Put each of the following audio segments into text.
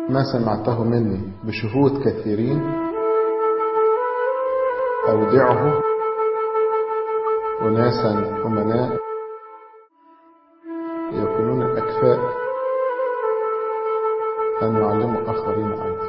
ما سمعته مني بشهود كثيرين أودعه أناسا أمناء يكونون أكفاء أن يعلموا آخرين أيضا.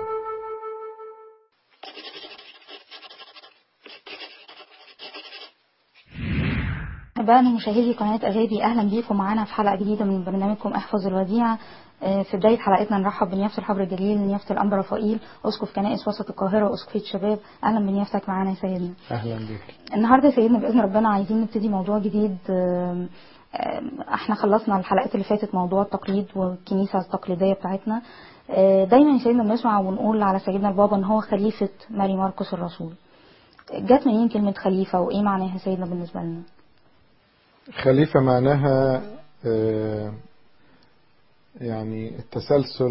أحبائنا مشاهدي قناة أجابي، أهلا بيكم معنا في حلقة جديدة من برنامجكم احفظ الوديعة. في بداية حلقتنا نرحب بنيافة الحبر الجليل نيافة الأنبا رفائيل أسقف كنائس وسط القاهرة وأسقفية شباب. أهلا بنيافتك معنا يا سيدنا. أهلا بك. النهاردة يا سيدنا بإذن ربنا عايزين نبتدي موضوع جديد. احنا خلصنا الحلقات اللي فاتت موضوع التقليد والكنيسة التقليدية بتاعتنا. دايما يا سيدنا بنسمع ونقول على سيدنا البابا ان هو خليفة ماري مرقس الرسول. جات منين كلمة خليفة وإيه معناها يا سيدنا بالنسبة لنا؟ خليفة معناها يعني التسلسل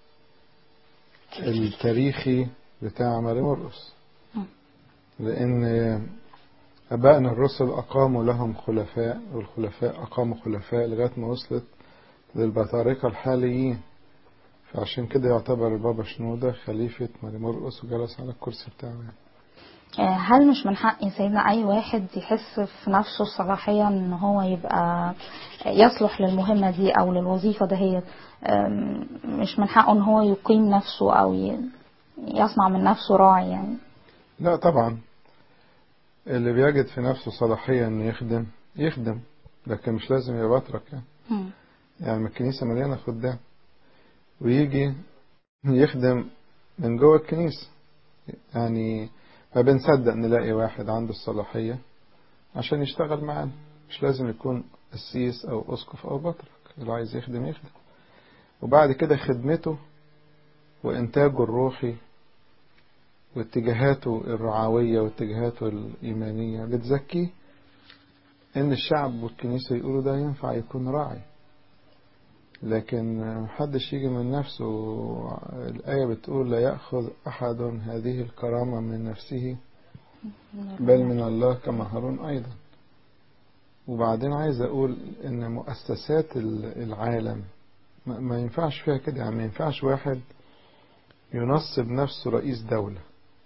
التاريخي بتاع ماري مرقس، لأن أبائنا الرسل أقاموا لهم خلفاء، والخلفاء أقاموا خلفاء لغاية ما وصلت للبطاركة الحاليين. فعشان كده يعتبر البابا شنودة خليفة ماري مرقس وجلس على الكرسي بتاعه. هل مش من حق يا سيدنا أي واحد يحس في نفسه الصلاحية إن هو يبقى يصلح للمهمة دي أو للوظيفة دهيت؟ مش من حقه إن هو يقيم نفسه أو يصنع من نفسه راعي يعني؟ لا طبعا، اللي بيجد في نفسه صلاحية إنه يخدم، لكن مش لازم يبقى بطرك يعني. يعني الكنيسة مليانة خدام ويجي يخدم من جوه الكنيسة. يعني ما بنصدق نلاقي واحد عنده الصلاحية عشان يشتغل معانا، مش لازم يكون قسيس أو أسقف أو بطرك. اللي عايز يخدم يخدم، وبعد كده خدمته وإنتاجه الروحي واتجاهاته الرعوية واتجاهاته الإيمانية بتزكيه إن الشعب والكنيسة يقولوا ده ينفع يكون راعي. لكن محدش يجي من نفسه. الآية بتقول لا يأخذ أحد هذه الكرامة من نفسه بل من الله كما هارون أيضا. وبعدين عايز أقول إن مؤسسات العالم ما ينفعش فيها كده. يعني ما ينفعش واحد ينصب نفسه رئيس دولة،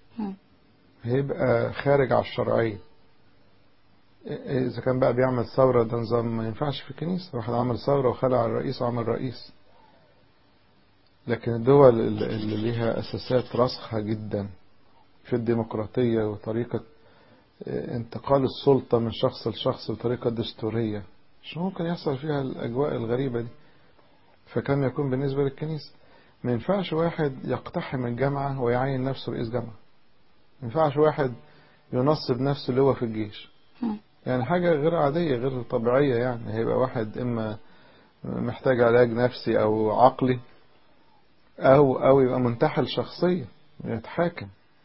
هيبقى خارج على الشرعية. إذا كان بقى بيعمل ثورة ده نظام ما ينفعش في الكنيسة. واحد عمل ثورة وخلع الرئيس وعمل رئيس. لكن الدول اللي ليها أساسات راسخة جدا في الديمقراطية وطريقة انتقال السلطة من شخص لشخص بطريقة دستورية، مش ممكن يحصل فيها الأجواء الغريبة دي. فكان يكون بالنسبة للكنيسة ما ينفعش واحد يقتحم الجامعة ويعين نفسه رئيس جامعة. ما ينفعش واحد ينصب نفسه اللي هو في الجيش. يعني حاجة غير عادية غير طبيعية. يعني هيبقى واحد إما محتاج علاج نفسي أو عقلي أو يبقى منتحل شخصية يتحاكم.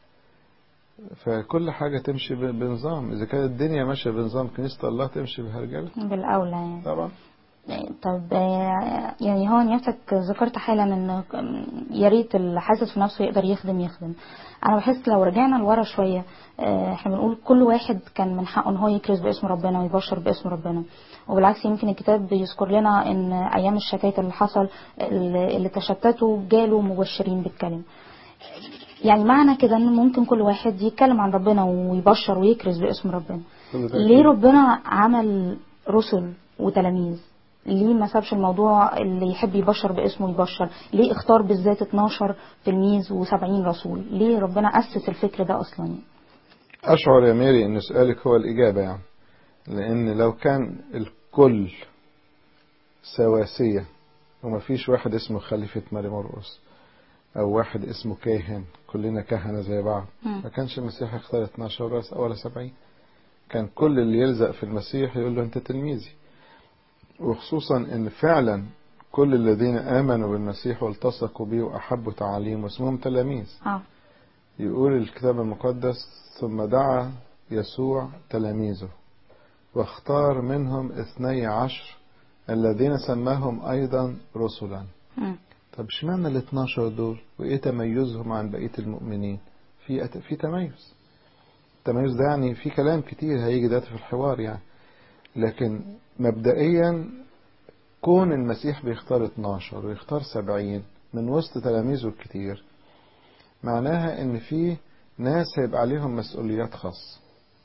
فكل حاجة تمشي بنظام. إذا كانت الدنيا ماشية بنظام، كنيسة الله تمشي بهرجلة بالأولى يعني. طبعا. طب يعني هو نفسك ذكرت حالا ان يا ريت اللي حاسس في نفسه يقدر يخدم. انا بحس لو رجعنا لورا شويه، احنا بنقول كل واحد كان من حقه ان هو يكرز باسم ربنا ويبشر باسم ربنا. وبالعكس يمكن الكتاب بيذكر لنا ان ايام الشتات اللي حصل اللي تشتتوا جالوا مبشرين بالكلمه. يعني معنى كده ان ممكن كل واحد يتكلم عن ربنا ويبشر ويكرز باسم ربنا. ليه ربنا عمل رسل وتلاميذ؟ ليه ما سابش الموضوع اللي يحب يبشر باسمه يبشر؟ ليه اختار بالذات 12 تلميذ و70 رسول؟ ليه ربنا أسس الفكر ده أصلا؟ أشعر يا ميري أن سؤالك هو الإجابة. يعني لأن لو كان الكل سواسية وما فيش واحد اسمه خليفة ماري مرقس أو واحد اسمه كاهن، كلنا كهنة زي بعض، ما كانش المسيح يختار 12 راس ولا 70. كان كل اللي يلزق في المسيح يقول له أنت تلميذي. وخصوصا أن فعلا كل الذين آمنوا بالمسيح والتصقوا به وأحبوا تعاليمه اسمهم تلاميذ. يقول الكتاب المقدس ثم دعا يسوع تلاميذه واختار منهم 12 الذين سماهم أيضا رسلا. طب اشمعنى ال 12 دول وإيه تميزهم عن بقية المؤمنين؟ في تميز. التميز ده يعني في كلام كتير هيجي ده في الحوار يعني. لكن مبدئيا كون المسيح بيختار 12 ويختار 70 من وسط تلاميذه الكتير، معناها ان في ناس هيبقى عليهم مسؤوليات خاصة.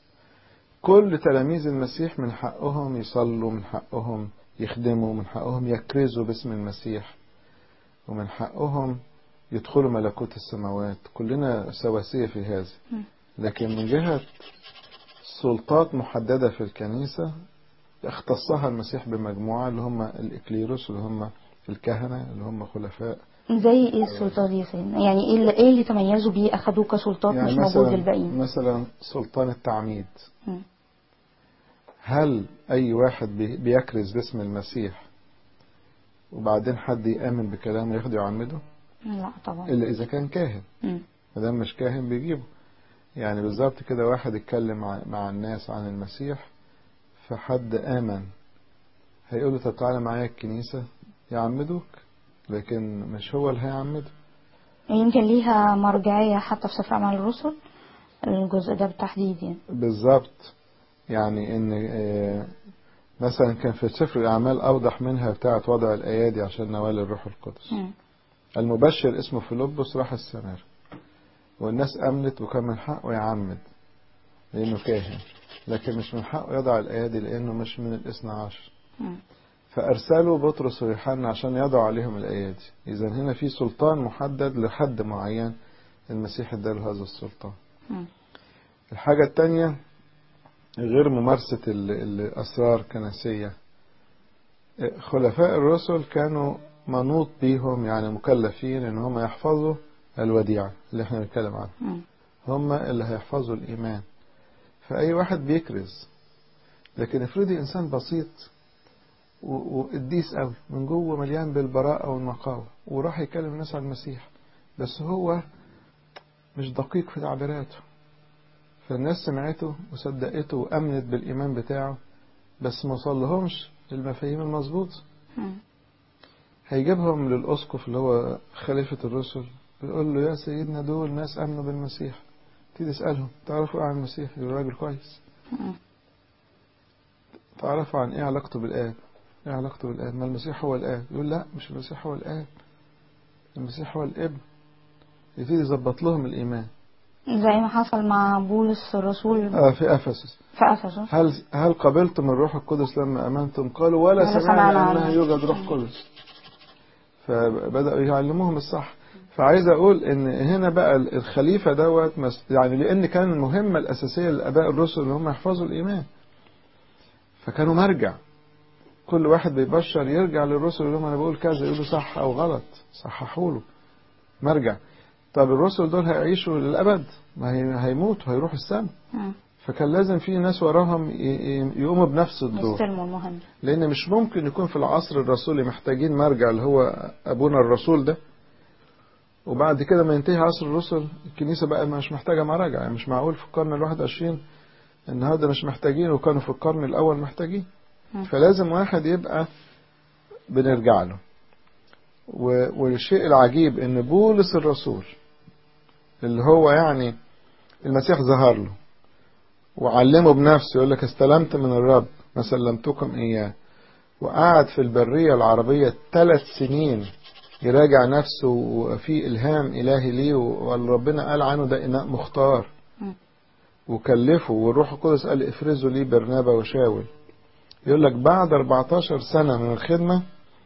كل تلاميذ المسيح من حقهم يصلوا، من حقهم يخدموا، من حقهم يكرزوا باسم المسيح، ومن حقهم يدخلوا ملكوت السماوات. كلنا سواسية في هذا. لكن من جهة سلطات محددة في الكنيسة اختصها المسيح بمجموعة اللي هم الإكليروس، اللي هم الكهنة، اللي هم خلفاء. زي ايه السلطات دي فين؟ يعني ايه اللي تميزوا بيه اخدوه كسلطات يعني مش موجود للباقيين؟ مثلا سلطان التعميد. مم. هل أي واحد بيكرز باسم المسيح وبعدين حد يآمن بكلامه ياخده يعمده؟ لا طبعا. إلا إذا كان كاهن. مادام مش كاهن بيجيبه. يعني بالظبط كده، واحد اتكلم مع الناس عن المسيح فحد آمن، هيقوله طب تعالى معايا الكنيسة يعمدوك، لكن مش هو اللي هيعمده. يمكن ليها مرجعية حتى في سفر أعمال الرسل الجزء ده بالتحديد يعني. بالظبط. يعني ان مثلا كان في سفر الأعمال أوضح منها بتاعة وضع الأيادي عشان نوال الروح القدس. المبشر اسمه فيلبس راح السماء، والناس أمنت وكان من حقه يعمد لأنه كاهن، لكن مش من حقه يضع الأيادي لأنه مش من الاثنى عشر. فأرسلوا بطرس ويوحنا عشان يضعوا عليهم الأيادي. إذا هنا في سلطان محدد لحد معين المسيح اداله هذا السلطان. الحاجة التانية غير ممارسة الأسرار كنسية، خلفاء الرسل كانوا منوط بيهم، يعني مكلفين ان هم يحفظوا الوديعة اللي احنا بنتكلم عنها. هم اللي هيحفظوا الإيمان. فأي واحد بيكرز، لكن افرضي إنسان بسيط وقديس قوي من جوه مليان بالبراءة والنقاوة وراح يكلم الناس عن المسيح، بس هو مش دقيق في تعبيراته، فالناس سمعته وصدقته وأمنت بالإيمان بتاعه، بس ما وصلهمش المفاهيم المظبوطة. هيجيبهم للأسقف اللي هو خليفة الرسل، بيقول له يا سيدنا دول ناس أمنوا بالمسيح، تيجي تسألهم تعرفوا عن المسيح؟ يقول راجل كويس. تعرفوا عن ايه علاقته بالآب؟ ايه علاقته بالآب؟ ما المسيح هو الآب. يقول لا، مش المسيح هو الآب، المسيح هو الابن. يبتدي يظبط لهم الإيمان زي ما حصل مع بولس الرسول في أفسس. في أفسس. هل قبلتم الروح القدس لما أمنتم؟ قالوا ولا سمعنا أنها يوجد روح قدس. فبدأوا يعلموهم الصح. فعايز أقول إن هنا بقى الخليفة دوت يعني لأن كان المهمة الأساسية للآباء الرسل إن هم يحفظوا الإيمان، فكانوا مرجع. كل واحد بيبشر يرجع للرسل يقول لهم أنا بقول كذا، يقولوا صح أو غلط، صححوا له، مرجع. طب الرسل دول هيعيشوا للأبد، ما هيموتوا، هيروحوا السماء. فكان لازم في ناس وراهم يقوموا بنفس الدور، يستلموا المهم. لأن مش ممكن يكون في العصر الرسولي محتاجين مرجع اللي هو أبونا الرسول ده، وبعد كده ما ينتهي عصر الرسل الكنيسة بقى مش محتاجة مراجع. يعني مش معقول في القرن 21 النهارده مش محتاجين وكانوا في القرن الأول محتاجين. فلازم واحد يبقى بنرجع له. والشيء العجيب ان بولس الرسول اللي هو يعني المسيح ظهر له وعلمه بنفسه، يقول لك استلمت من الرب ما سلمتكم إياه، وقعد في البرية العربية 3 سنين يراجع نفسه وفي إلهام إلهي ليه، وربنا قال عنه ده إناء مختار وكلفه، والروح القدس قال افرزوا لي برنابا وشاول. يقول لك بعد 14 سنة من الخدمة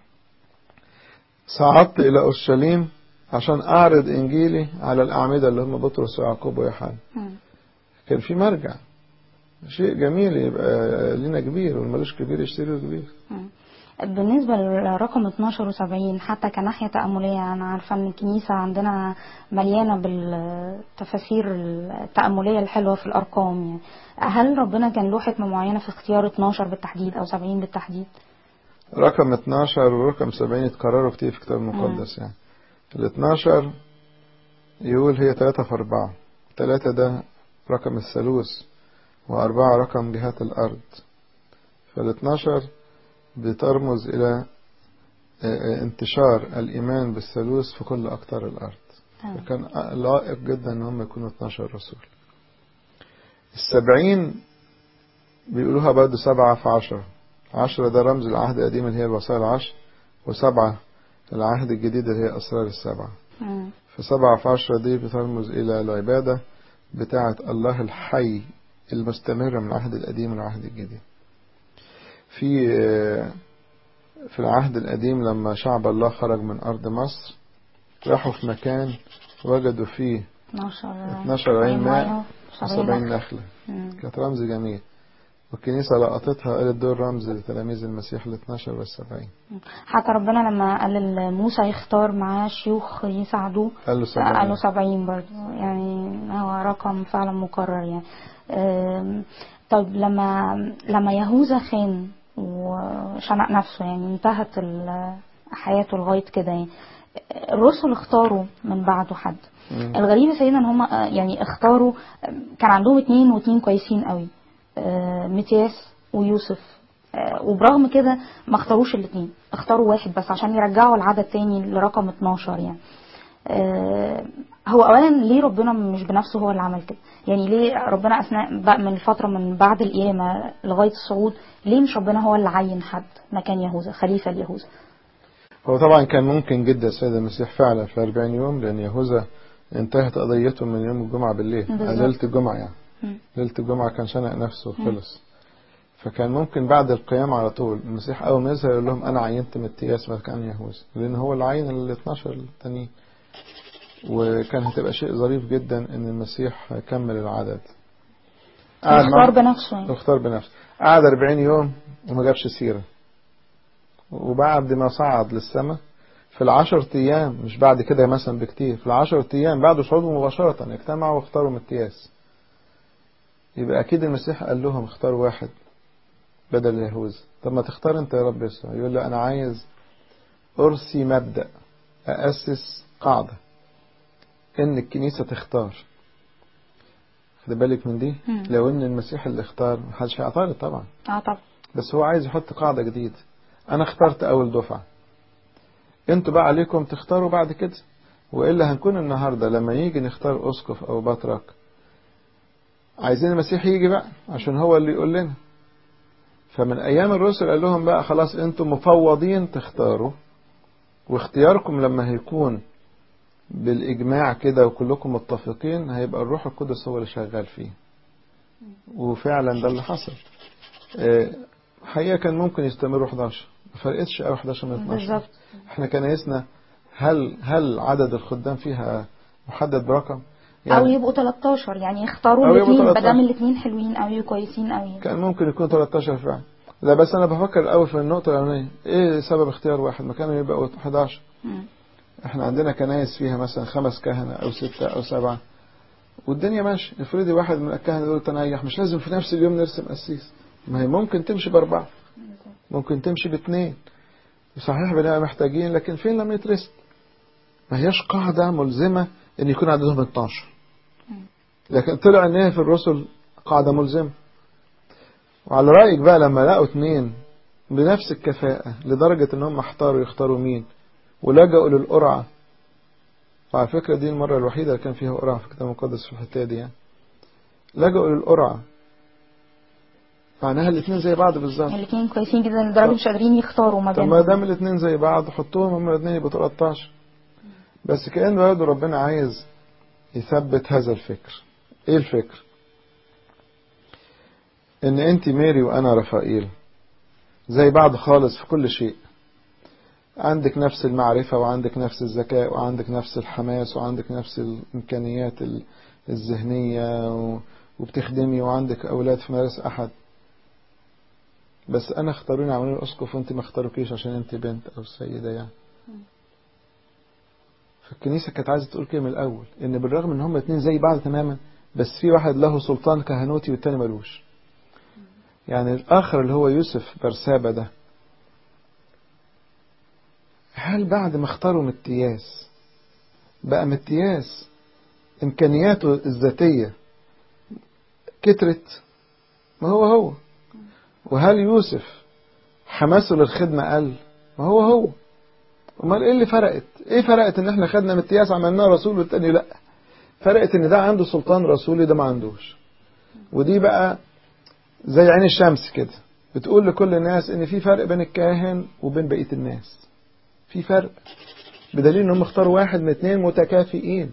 صعدت إلى أورشليم عشان أعرض إنجيلي على الأعمدة اللي هم بطرس ويعقوب ويوحنا. كان في مرجع. شيء جميل يبقى لنا كبير، والمالوش كبير يشتريه كبير. بالنسبة لرقم 12 و70 حتى كناحية تأملية، أنا عارفة أن الكنيسة عندنا مليانة بالتفاسير التأملية الحلوة في الأرقام. يعني هل ربنا كان له حكمة معينة في اختيار 12 بالتحديد أو 70 بالتحديد؟ رقم 12 ورقم 70 اتكرروا كتير في الكتاب المقدس. يعني ال 12 يقول هي 3 في 4، 3 ده رقم الثالوث، و4 رقم جهات الأرض. فال 12 بترمز إلى انتشار الإيمان بالثالوث في كل أقطار الأرض. فكان لائق جدا أن هم يكونوا 12 رسول. 70 بيقولوها برضه 7 في 10. 10 ده رمز العهد القديم اللي هي الوصايا 10، و7 العهد الجديد اللي هي أسرار السبعة. في 7 في 10 دي بترمز إلى العبادة بتاعة الله الحي المستمرة من العهد القديم والعهد الجديد. في العهد القديم لما شعب الله خرج من أرض مصر راحوا في مكان وجدوا فيه 12 عين ماء و70 نخلة. كانت رمز جميل، والكنيسة لقطتها قالت دول رمز لتلاميذ المسيح ال12 وال70. حتى ربنا لما قال لموسى يختار معاه شيوخ يساعدوه قال له 70 برضه، يعني هو رقم فعلا مكرر يعني. طيب لما يهوذا خان وشنق نفسه، يعني انتهت حياته لغاية كده، يعني الرسل اختاروا من بعده حد. الغريب يا سيدنا ان هم يعني اختاروا، كان عندهم 2 كويسين قوي، متياس ويوسف، وبرغم كده ما اختاروش الاثنين، اختاروا واحد بس عشان يرجعوا العدد تاني لرقم 12 يعني. هو اولا ليه ربنا مش بنفسه هو اللي عمل كده؟ يعني ليه ربنا اثناء بقى من الفتره من بعد القيامه لغايه الصعود، ليه مش ربنا هو اللي عين حد مكان يهوذا خليفه ليهوذا؟ هو طبعا كان ممكن جدا السيد المسيح فعلا في 40 يوم، لان يهوذا انتهت قضيته من يوم الجمعه بالليل، ليله الجمعه يعني. ليله الجمعه كان شنق نفسه وخلص. فكان ممكن بعد القيامة على طول المسيح أول ما يظهر يقول لهم أنا عينت متياس مكان يهوذا، لأن هو اللي عين ال 12 التانيين. وكان هتبقى شيء ظريف جدا إن المسيح يكمل العدد. اختار بنفسه يعني. اختار بنفسه. قعد 40 يوم وما جابش سيرة. وبعد ما صعد للسماء في ال10 أيام، مش بعد كده مثلا بكتير، في ال10 أيام بعد صعوده مباشرة اجتمعوا واختاروا متياس. يبقى أكيد المسيح قال لهم اختاروا واحد بدل يهوذا. طب ما تختار انت يا رب يسوع؟ يقول له انا عايز ارسي مبدأ، أأسس قاعدة ان الكنيسة تختار. خد بالك من دي. لو ان المسيح اللي اختار محدش هيعترض طبعا. طبعا. بس هو عايز يحط قاعدة جديدة. انا اخترت اول دفعة، انتوا بقى عليكم تختاروا بعد كده. وإلا هنكون النهاردة لما يجي نختار اسقف او بطرك عايزين المسيح يجي بقى عشان هو اللي يقول لنا. فمن أيام الرسل قال لهم بقى خلاص أنتم مفوضين تختاروا، واختياركم لما هيكون بالإجماع كده وكلكم متفقين هيبقى الروح القدس هو اللي شغال فيه. وفعلا ده اللي حصل. حقيقة كان ممكن يستمروا 11، ما فرقتش أو 11 من 12. بالظبط. احنا كنايسنا هل عدد الخدام فيها محدد برقم؟ يعني او يبقوا 13 يعني يختاروا الاثنين بدل الاثنين حلوين او كويسين قوي. كان ممكن يكون 13 فعلا. لا بس انا بفكر الاول في النقطه الاولانيه، ايه سبب اختيار واحد مكانه يبقى 11؟ احنا عندنا كنايس فيها مثلا 5 كهنه او 6 أو 7 والدنيا ماشيه. افرضي واحد من الكهنه دول تنيح، مش لازم في نفس اليوم نرسم قسيس. ما هي ممكن تمشي ب4، ممكن تمشي ب2. صحيح بنبقى محتاجين، لكن فين لما يترسم؟ ما هياش قاعده ملزمه ان يكون عددهم 12. لكن طلع ان هي في الرسل قاعده ملزمه. وعلى رأيك بقى لما لقوا 2 بنفس الكفاءة لدرجة انهم احتاروا يختاروا مين ولجأوا للقرعة. وعلى فكرة دي المرة الوحيدة اللي كان فيها قرعة في الكتاب المقدس في الحتة دي يعني. لجأوا للقرعة معناها الاثنين زي بعض بالظبط. الاثنين كويسين جدا لدرجة مش قادرين يختاروا ما بينهم. طب ما دام الاثنين زي بعض حطوهم هم الاثنين يبقوا 13. بس كأن برضه ربنا عايز يثبت هذا الفكر. ايه الفكر؟ ان انت ماري وانا رفائيل زي بعض خالص في كل شيء. عندك نفس المعرفة وعندك نفس الذكاء وعندك نفس الحماس وعندك نفس الإمكانيات الذهنية وبتخدمي وعندك أولاد في مدرسة أحد. بس أنا اختاروني عملوني أسقف وأنت ما اختاروكيش عشان أنت بنت أو سيدة يعني. فالكنيسة كانت عايزة تقول كده من الأول، إن بالرغم إن هم 2 زي بعض تماما، بس في واحد له سلطان كهنوتي والتاني ملوش. يعني الآخر اللي هو يوسف برسابة ده، هل بعد ما اختاروا متياس بقى متياس إمكانياته الذاتية كترت؟ ما هو وهل يوسف حماسه للخدمة قل؟ ما هو امال ايه اللي فرقت؟ ايه فرقت ان احنا خدنا متياس عملناه رسول والتاني لا؟ فرقت ان ده عنده سلطان رسولي ده ما عندوش. ودي بقى زي عين الشمس كده بتقول لكل الناس ان في فرق بين الكاهن وبين بقية الناس. في فرق، بدليل انهم اختاروا واحد من 2 متكافئين.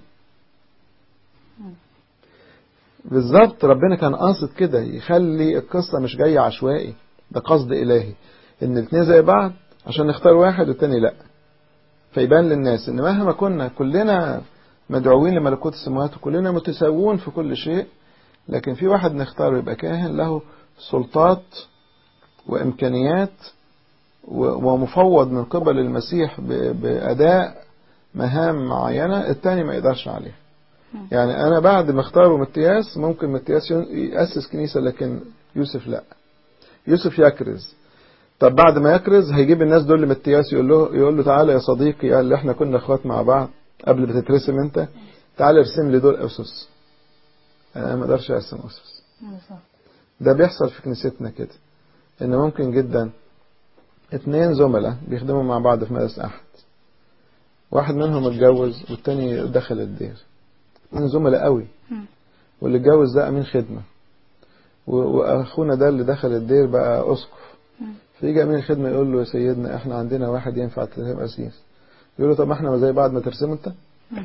بالظبط ربنا كان قاصد كده يخلي القصة مش جاية عشوائي، ده قصد إلهي إن 2 زي بعض عشان نختار واحد والتاني لأ، فيبان للناس إن مهما كنا كلنا مدعوين لملكوت السماوات وكلنا متساوون في كل شيء، لكن في واحد نختاره يبقى كاهن له سلطات وإمكانيات ومفوض من قبل المسيح بأداء مهام معينة التاني ما يقدرش عليها. يعني أنا بعد ما اختاروا متياس، ممكن متياس يأسس كنيسة لكن يوسف لا، يوسف يكرز. طب بعد ما يكرز هيجيب الناس دول لمتياس يقول له تعالى يا صديقي اللي احنا كنا اخوات مع بعض قبل ما تترسم انت، تعالى ارسم لي دول أسس. أنا ما اقدرش أرسم أسس. ده بيحصل في كنيستنا كده، إن ممكن جدا 2 زملاء بيخدموا مع بعض في مدرسة أحد، واحد منهم اتجوز والتاني دخل الدير، 2 زملاء قوي، واللي اتجوز ده أمين خدمة، وأخونا ده اللي دخل الدير بقى أسقف. فيجي أمين الخدمة يقول له يا سيدنا احنا عندنا واحد ينفع ترسم أسيس. يقول له طب ما احنا زي بعض، ما ترسمه انت.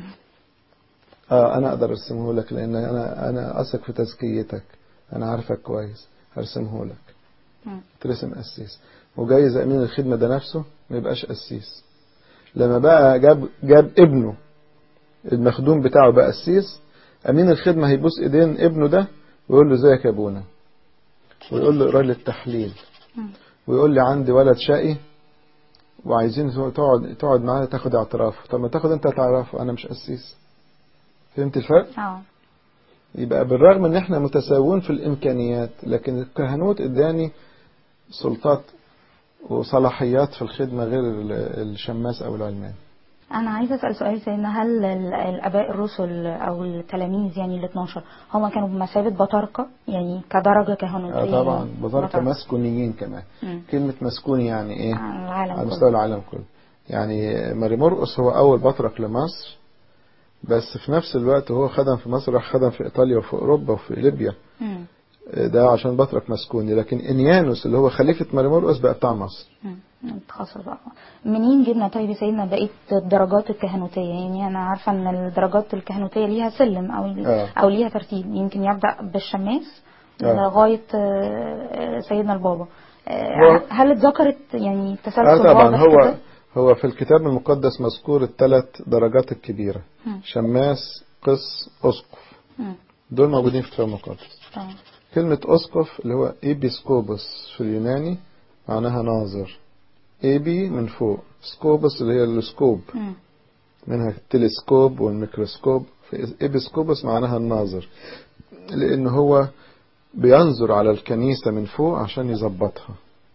أنا أقدر أرسمه لك لأن أنا أثق في تزكيتك، أنا عارفك كويس، هرسمه لك. ترسم أسيس. وجايز أمين الخدمة ده نفسه ما يبقاش أسيس، لما بقى جاب ابنه المخدوم بتاعه بقى أسيس، أمين الخدمة هيبوس إيدين ابنه ده ويقول له ازيك يا ابونا، ويقول له اقرا لي التحليل، ويقول لي عندي ولد شقي وعايزين تقعد معاه تاخد اعترافه. طب ما تاخد انت اعترافه، انا مش قسيس. فهمت الفرق؟ يبقى بالرغم ان احنا متساوون في الامكانيات، لكن الكهنوت اداني سلطات وصلاحيات في الخدمة غير الشماس او العلمان. أنا عايزة أسأل سؤال سيدنا، هل الآباء الرسل أو التلاميذ يعني ال 12 هم كانوا بمثابة بطاركة يعني كدرجة كهنوتية؟ طبعا بطاركة مسكونيين كمان. كلمة مسكوني يعني إيه؟ على مستوى العالم كله. يعني ماري مرقس هو أول بطرك لمصر، بس في نفس الوقت هو خدم في مصر، راح خدم في إيطاليا وفي أوروبا وفي ليبيا. ده عشان بطرك مسكوني. لكن إنيانوس اللي هو خليفة ماري مرقس بقى بتاع مصر. تخصص بقى. منين جبنا طيب سيدنا بقيت الدرجات الكهنوتية؟ يعني أنا عارفة إن الدرجات الكهنوتية ليها سلم أو ليها ترتيب، يمكن يبدأ بالشماس لغاية سيدنا البابا. هل اتذكرت يعني تسلسل طبعا هو في الكتاب المقدس مذكور ال3 درجات الكبيرة، شماس، قس، أسقف. دول موجودين في الكتاب المقدس. كلمة أسقف اللي هو إيبيسكوبوس في اليوناني معناها ناظر. إيبي من فوق، سكوبوس اللي هي السكوب، منها التلسكوب والميكروسكوب. إيبيسكوبوس معناها الناظر، لأنه هو بينظر على الكنيسة من فوق عشان يظبطها.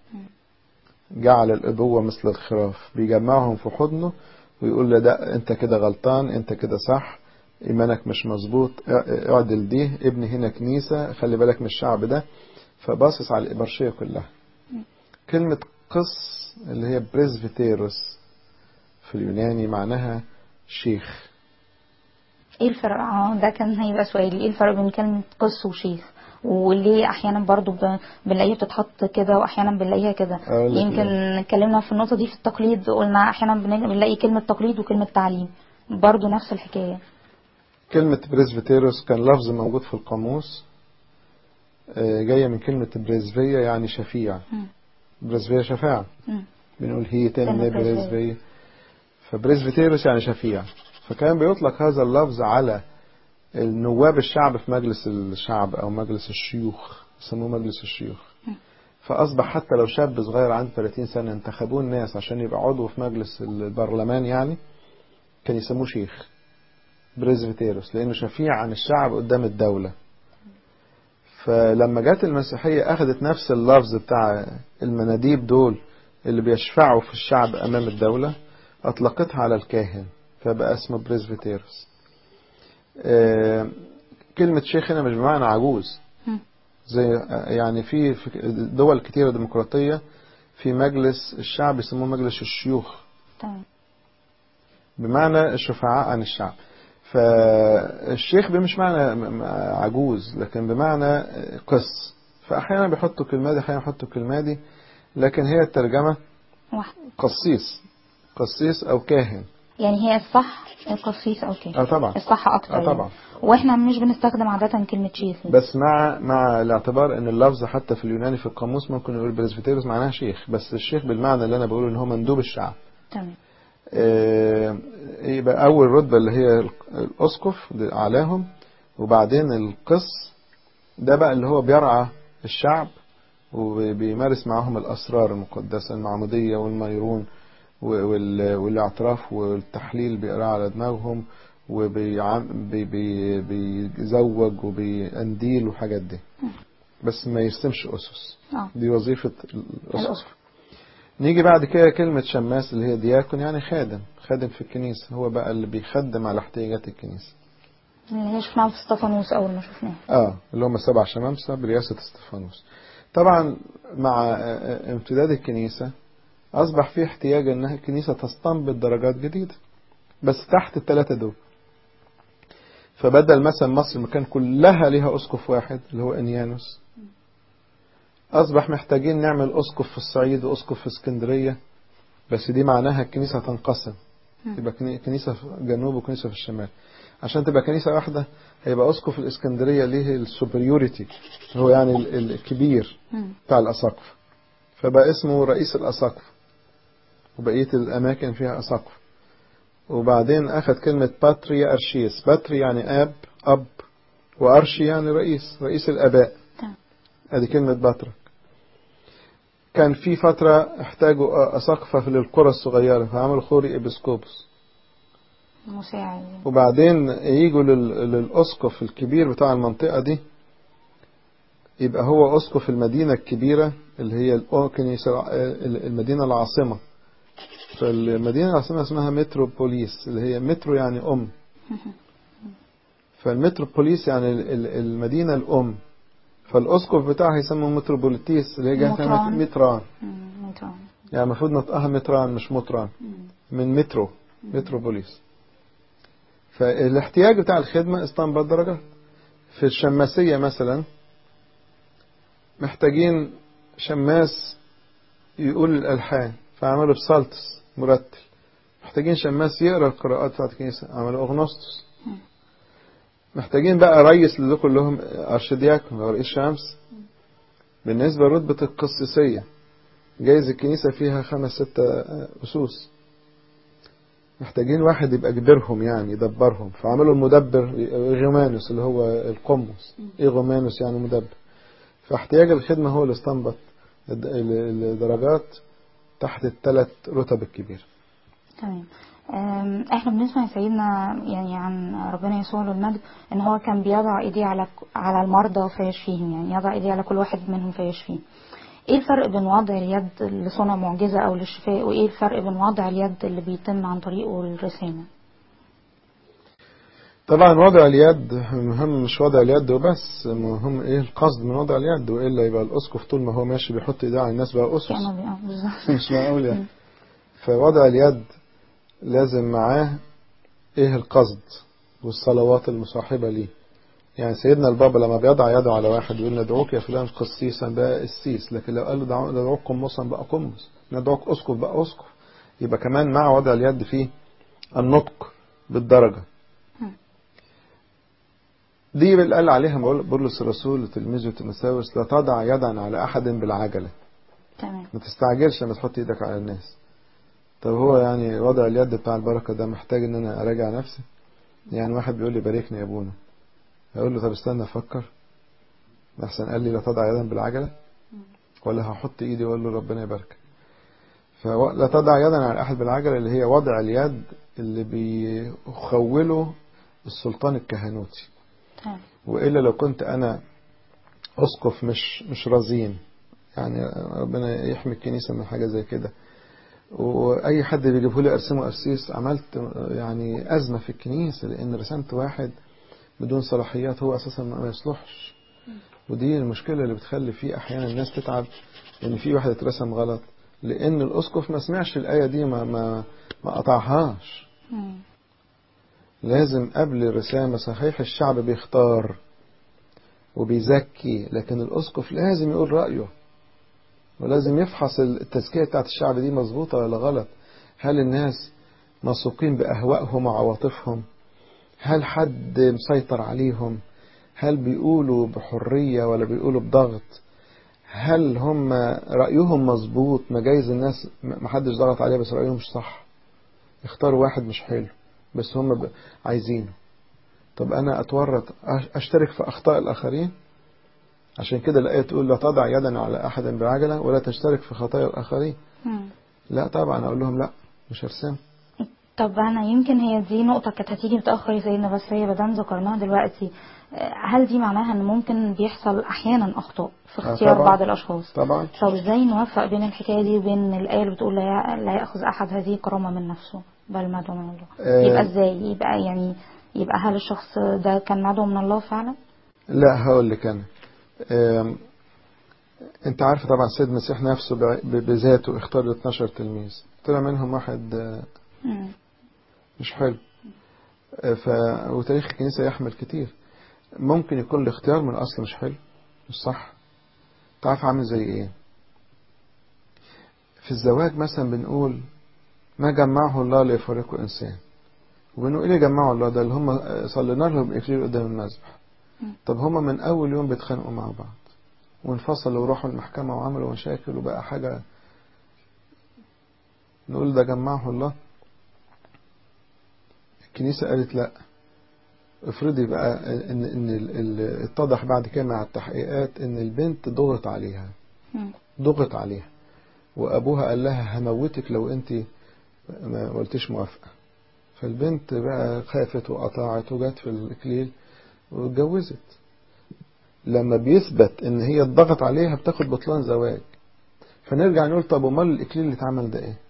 جعل الأبوة مثل الخراف، بيجمعهم في حضنه ويقول له ده أنت كده غلطان، أنت كده صح، إيمانك مش مظبوط، اعدل دي، ابني هنا كنيسة، خلي بالك من الشعب ده. فباصص على الإبرشية كلها. كلمة قس اللي هي بريزفيتيروس في اليوناني معناها شيخ. ايه الفرق؟ ده كان هيبقى سؤالي، ايه الفرق بين كلمة قس وشيخ؟ وليه احيانا برضو بنلاقيها بتتحط كده واحيانا بنلاقيها كده؟ يمكن اتكلمنا في النقطة دي في التقليد، قلنا احيانا بنلاقي كلمة تقليد وكلمة تعليم، برضو نفس الحكاية. كلمة بريزفيتيروس كان لفظ موجود في القاموس، جاية من كلمة بريزفية يعني شفيع. بريزفية شفاعة، بنقول هي تن بريزفية، فبريزفيتيروس يعني شفيع. فكان بيطلق هذا اللفظ على النواب الشعب في مجلس الشعب أو مجلس الشيوخ، يسموه مجلس الشيوخ. فأصبح حتى لو شاب صغير عنده 30 سنة انتخبوه الناس عشان يبقى عضو في مجلس البرلمان، يعني كان يسموه شيخ بريزفيتيروس، لأنه شفيع عن الشعب قدام الدولة. فلما جت المسيحية أخذت نفس اللفظ بتاع المناديب دول اللي بيشفعوا في الشعب أمام الدولة، أطلقتها على الكاهن فبقى اسمه بريزفيتيروس. كلمة شيخ هنا مش بمعنى عجوز، زي يعني في دول كتيرة ديمقراطية في مجلس الشعب يسموه مجلس الشيوخ، بمعنى الشفعاء عن الشعب. فالشيخ مش معنى عجوز لكن بمعنى قس. فأحيانا بيحطوا كلمة دي، أحيانا بيحطوا كلمة دي، لكن هي الترجمة قسيس. قسيس او كاهن. يعني هي الصح القسيس او كاهن؟ طبعا. الصح اكتر طبعا. يعني. واحنا مش بنستخدم عادة كلمة شيخ. بس مع الاعتبار ان اللفظ حتى في اليوناني في القاموس ممكن يقول بريسبيتيروس معناها شيخ، بس الشيخ بالمعنى اللي انا بقوله ان هو مندوب الشعب. تمام. يبقى اول رتبة اللي هي الاسقف اعلاهم، وبعدين القس ده بقى اللي هو بيرعى الشعب وبيمارس معهم الاسرار المقدسة، المعمودية والميرون والاعتراف والتحليل بيقرأ على دماغهم، وبيزوج وبينديل وحاجات دي، بس ما يرسمش أسس. دي وظيفة الأسقف. نيجي بعد كده كلمة شماس اللي هي دياكون، يعني خادم في الكنيسة، هو بقى اللي بيخدم على احتياجات الكنيسة، اللي هي شفناها في استفانوس أول ما شفناها. اللي هم 7 شمامسة برئاسة استفانوس. طبعا مع امتداد الكنيسة أصبح في احتياج أنها الكنيسة تستنبط درجات جديدة بس تحت ال3 دول. فبدل مثلا مصر مكان كلها ليها أسقف واحد اللي هو أنيانوس، أصبح محتاجين نعمل أسقف في الصعيد وأسقف في اسكندرية، بس دي معناها الكنيسة تنقسم، يبقى كنيسة في الجنوب وكنيسة في الشمال. عشان تبقى كنيسة واحدة هيبقى أسقف الاسكندرية ليه السوبريوريتي، هو يعني الكبير بتاع الأساقف، فبقى اسمه رئيس الأساقف، وبقية الأماكن فيها أساقف. وبعدين أخذ كلمة باتريا أرشيس، باتري يعني أب، وأرشي يعني رئيس الآباء، هذه كلمة باترك. كان في فترة احتاجوا أساقفة للقرى الصغيرة فعملوا خوري إبسكوبوس مساعد، وبعدين ييجوا للأسقف الكبير بتاع المنطقة دي، يبقى هو أسقف المدينة الكبيرة اللي هي المدينة العاصمة. فالمدينة العاصمة اسمها متروبوليس، اللي هي مترو يعني فالمتروبوليس يعني المدينة الأم، فالأسقف بتاعها يسموه متروبوليتيس اللي هي جاية متران. يعني المفروض نطقها متران مش مطران، من متروبوليس. فالاحتياج بتاع الخدمة استنبط درجات. في الشماسية مثلا محتاجين شماس يقول الألحان فعملوا بسالتس مرتل. محتاجين شماس يقرأ القراءات بتاعت الكنيسة عملوا أغنوستوس. محتاجين بقى رئيس لدول كلهم أرشدياكون أو رئيس شمس. بالنسبة لرتبة القسيسية جايز الكنيسة فيها 5-6 أسوس، محتاجين واحد يبقى كبيرهم يعني يدبرهم، فعملوا المدبر إيغومانوس اللي هو القمص، إيغومانوس يعني مدبر. فاحتياج الخدمة هو اللي استنبط الدرجات تحت ال3 رتب الكبيرة. تمام. احنا بنسمع سيدنا يعني عن ربنا يسوع له المجد ان هو كان بيضع ايديه على المرضى فيشفيهم، يعني يضع ايديه على كل واحد منهم فيشفيه. ايه الفرق بين وضع اليد لصنع معجزة او للشفاء، وايه الفرق بين وضع اليد اللي بيتم عن طريقه الرسامة؟ طبعا وضع اليد مهم، مش وضع اليد وبس، مهم ايه القصد من وضع اليد، والا يبقى الاسقف طول ما هو ماشي بيحط ايديه على الناس بقى اسس مش معقول يعني. فوضع اليد لازم معاه ايه القصد والصلوات المصاحبة ليه. يعني سيدنا البابا لما بيضع يده على واحد يقول ندعوك يا فلان قسيسا بقى قسيس، لكن لو قال له ندعوك قمصا بقى قمص، ندعوك اسقف بقى اسقف. يبقى كمان مع وضع اليد فيه النطق بالدرجة دي اللي قال عليها بولس الرسول لتلميذه تيموثاوس لا تضع يدا على أحد بالعجلة. تمام. ما تستعجلش لما تحط ايدك على الناس. طب هو يعني وضع اليد بتاع البركة ده محتاج ان انا اراجع نفسي. يعني واحد بيقول لي باركني يا ابونا، اقول له طب استنى افكر، احسن قال لي لا تضع يدا بالعجلة ولا هحط ايدي واقول له ربنا يبارك. فلا تضع يدا على احد بالعجلة اللي هي وضع اليد اللي بيخوله السلطان الكهنوتي. وإلا لو كنت أنا أسقف مش رزين، يعني ربنا يحمي الكنيسة من حاجة زي كده، وأي حد بيجيبه لي أرسمه أرسيس، عملت يعني أزمة في الكنيسة، لأن رسمت واحد بدون صلاحيات هو أساسا ما يصلحش. ودي المشكلة اللي بتخلي فيه أحيانا الناس تتعب، إن في واحد اترسم غلط لأن الأسقف ما سمعش الآية دي، ما قطعهاش. لازم قبل الرسامة صحيح الشعب بيختار وبيزكي، لكن الأسقف لازم يقول رأيه ولازم يفحص التزكية بتاعت الشعب دي مظبوطة ولا غلط. هل الناس مسوقين بأهوائهم وعواطفهم؟ هل حد مسيطر عليهم؟ هل بيقولوا بحرية ولا بيقولوا بضغط؟ هل هم رأيهم مظبوط؟ ما جايز الناس محدش ضغط عليها بس رأيهم مش صح، اختاروا واحد مش حلو بس هم عايزينه. طب أنا أتورط أشترك في أخطاء الآخرين؟ عشان كده الآية تقول لا تضع يدا على أحد بعجلة ولا تشترك في خطايا الآخرين. لا طبعا أقول لهم لا، مش هرسم. طب أنا يمكن هي دي نقطة كانت هتيجي متأخر يا سيدنا، بس هي بدل ذكرناها دلوقتي، هل دي معناها ان ممكن بيحصل احيانا اخطاء في اختيار طبعا. بعض الاشخاص؟ طبعا. طب ازاي نوفق بين الحكاية دي وبين الآية اللي بتقول لا يأخذ احد هذه كرامة من نفسه بل مدعو من الله؟ يبقى ازاي؟ يبقى هل الشخص ده كان مدعو من الله فعلا؟ لا هقول لك انا، انت عارف طبعا السيد المسيح نفسه بذاته اختار 12 تلميذ، طلع منهم واحد مش حلو. وتاريخ الكنيسة يحمل كتير. ممكن يكون الاختيار من الاصل مش حلو، مش صح. تعرف عامل زي ايه؟ في الزواج مثلا بنقول ما جمعه الله ليفرقه انسان، وبنقول ايه جمعه الله؟ ده اللي هم صلينا لهم اكليل قدام المذبح. طب هم من اول يوم بيتخانقوا مع بعض وانفصلوا وراحوا المحكمة وعملوا مشاكل وبقى حاجة، نقول ده جمعه الله؟ الكنيسة قالت لا. افرضي بقى ان اتضح بعد كده مع التحقيقات ان البنت ضغط عليها وابوها قال لها هموتك لو انت ما قلتش موافقة. فالبنت بقى خافت وقطعت وجت في الاكليل واتجوزت. لما بيثبت ان هي اتضغط عليها بتاخد بطلان زواج. فنرجع نقول طب امال الاكليل اللي اتعمل ده ايه؟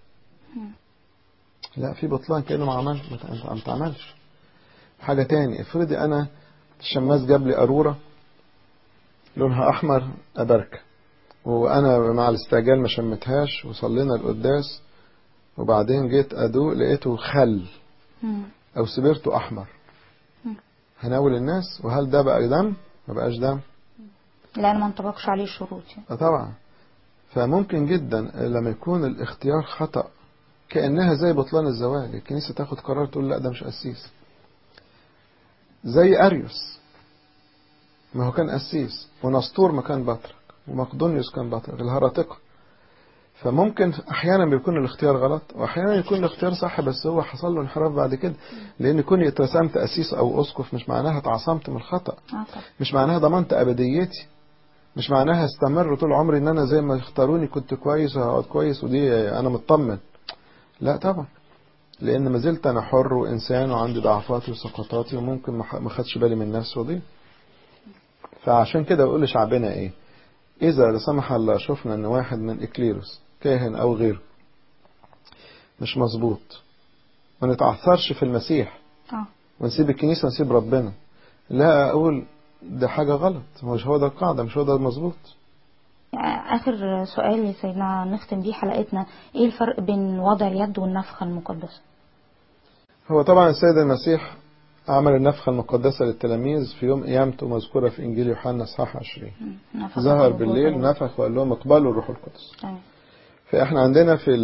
لا في بطلان كأنه ما اتعملش. حاجة تاني، افرضي انا الشماس جاب لي قارورة لونها احمر ابركة، وانا مع الاستعجال ما شمتهاش وصلينا القداس وبعدين جيت ادوق لقيته خل او سبرته احمر، هناول الناس؟ وهل ده بقى دم؟ ما بقاش دم لان ما انطبقش عليه الشروط طبعا. فممكن جدا لما يكون الاختيار خطأ كأنها زي بطلان الزواج، الكنيسة تاخد قرار تقول لا ده مش قسيس. زي أريوس، ما هو كان قسيس، ونسطور ما كان بطرك، ومقدونيوس كان بطرك، الهرطقة. فممكن أحيانا بيكون الاختيار غلط وأحيانا يكون الاختيار صح، بس هو حصل له انحراف بعد كده. لأن كوني اترسمت قسيس أو أسقف مش معناها اتعصمت من الخطأ، مش معناها ضمنت أبديتي، مش معناها استمر طول عمري ان انا زي ما اختاروني كنت كويس وهقعد كويس ودي انا مطمن. لا طبعا، لان ما زلت انا حر وانسان وعندي ضعفاتي وسقطاتي وممكن ما خدش بالي من نفسي ودي. فعشان كده بقول لشعبنا ايه، اذا لا سمح الله شفنا ان واحد من اكليروس كاهن او غيره مش مظبوط، ما نتعثرش في المسيح ونسيب الكنيسة ونسيب ربنا. لا اقول ده حاجة غلط، مش هو ده القاعدة، مش هو ده المظبوط. آخر سؤال يا سيدنا نختم بيه حلقتنا، ايه الفرق بين وضع اليد والنفخة المقدسة؟ هو طبعا السيد المسيح عمل النفخة المقدسة للتلاميذ في يوم قيامته مذكورة في إنجيل يوحنا اصحاح 20. ظهر بالليل نفخ وقال لهم اقبلوا الروح القدس. فإحنا عندنا في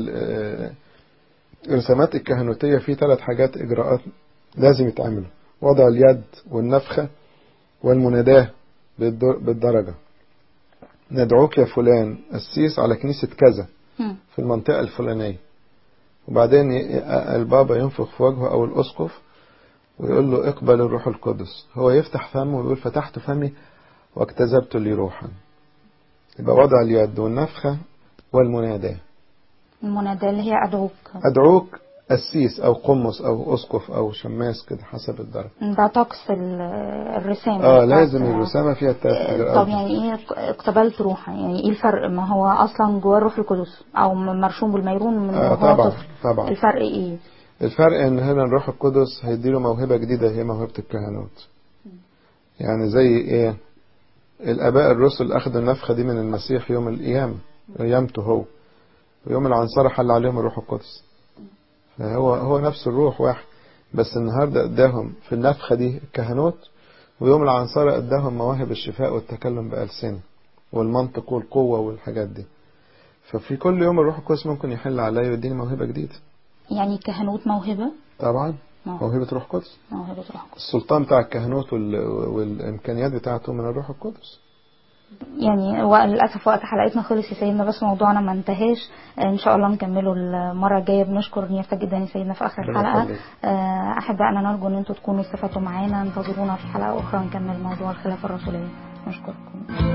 الرسامات الكهنوتية في 3 حاجات إجراءات لازم يتعملوا: وضع اليد والنفخة والمناداة بالدرجة. ندعوك يا فلان قسيس على كنيسة كذا في المنطقة الفلانية، وبعدين البابا ينفخ في وجهه أو الأسقف ويقول له اقبل الروح القدس. هو يفتح فمه ويقول فتحت فمي واكتسبت لي روحا. يبقى وضع اليد والنفخة والمناداة. المناداة اللي هي أدعوك قسيس أو قمص أو أسقف أو شماس كده حسب الدرجة. ده طقس الرسامة. لازم الرسامة فيها 3 إجراءات. طب يعني ايه اقتبلت روحا؟ يعني ايه الفرق؟ ما هو أصلا جواه الروح القدس أو مرشوم بالميرون من هو طفل. طبعا. الفرق ايه؟ الفرق ان هنا الروح القدس هيديله موهبة جديدة هي موهبة الكهنوت. يعني زي ايه؟ الاباء الرسل اخذوا النفخة دي من المسيح يوم القيامة، قيامته هو، ويوم العنصرة حل عليهم الروح القدس. فهو نفس الروح واحد، بس النهاردة اداهم في النفخة دي الكهنوت، ويوم العنصرة اداهم مواهب الشفاء والتكلم بألسنة والمنطق والقوة والحاجات دي. ففي كل يوم الروح القدس ممكن يحل عليا ويديني موهبة جديدة. يعني الكهنوت موهبة؟ طبعا موهبة روح قدس. موهبة روح قدس. السلطان بتاع الكهنوت والإمكانيات بتاعته من الروح القدس. يعني وللأسف وقت حلقتنا خلص يا سيدنا، بس موضوعنا ما انتهاش، إن شاء الله نكمله المرة الجاية. بنشكر نيافتك جدا يا سيدنا في آخر الحلقة. أحبائنا نرجو أن أنتوا تكونوا استفدتوا معانا. انتظرونا في حلقة أخرى نكمل موضوع الخلافة الرسولية. نشكركم.